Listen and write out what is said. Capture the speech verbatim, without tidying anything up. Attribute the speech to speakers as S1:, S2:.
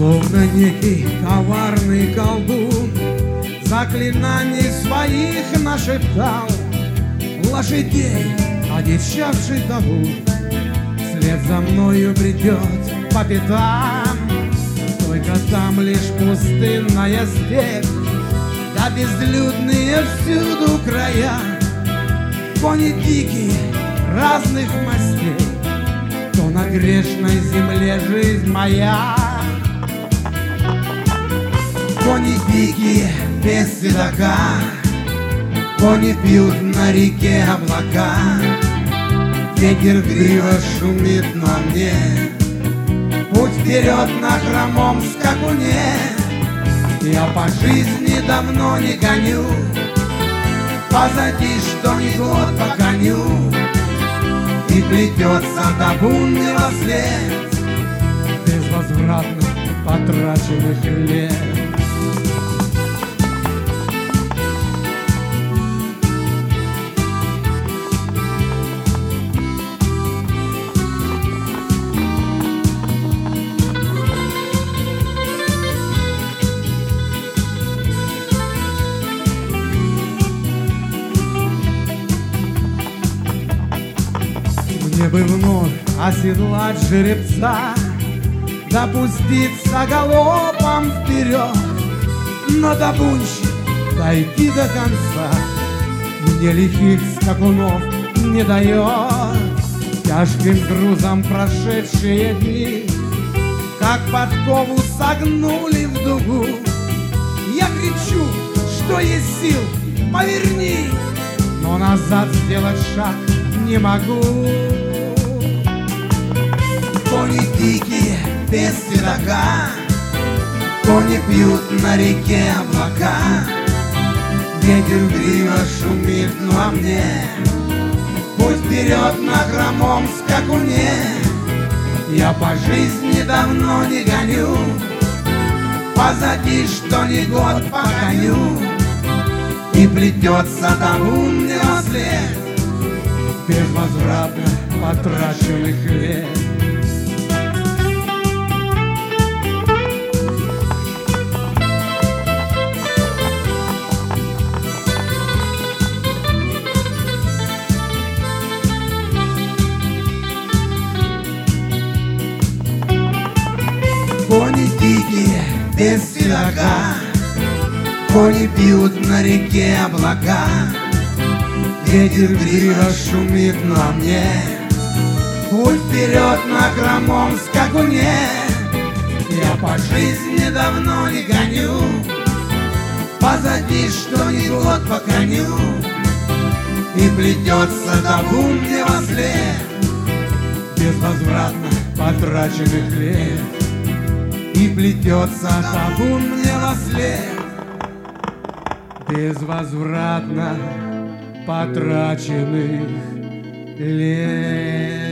S1: Словно некий коварный колдун заклинаний своих нашептал. Лошадей одичавший табун вслед за мною бредет по пятам. Только там лишь пустынная степь, да безлюдные всюду края. Кони дикие разных мастей, то на грешной земле жизнь моя. Кони дикие без седока, кони пьют на реке облака. Ветер гриво шумит на мне, путь вперед на хромом скакуне. Я по жизни давно не гоню, позади что ни год по коню. И плетется табун мне вослед безвозвратно потраченных лет. Мне бы вновь оседлать жеребца, допуститься галопом вперед, но табунщик дойти до конца мне лихих скакунов не дает. Тяжким грузом прошедшие дни, как подкову согнули в дугу. Я кричу, что есть сил, поверни, но назад сделать шаг не могу. Кони дикие без седока, кони пьют на реке облака. Ветер гриво шумит на мне, путь вперед на хромом скакуне. Я по жизни давно не гоню, позади что ни год по коню. И плетется табун мне вослед безвозвратно потраченных лет. Кони дикие без седока, кони пьют на реке облака. Ветер гриво шумит на мне, путь вперед на хромом скакуне. Я по жизни давно не гоню, позади что ни год по коню. И плетется табун мне вослед безвозвратно потраченных лет. И плетется табун мне вослед безвозвратно потраченных лет.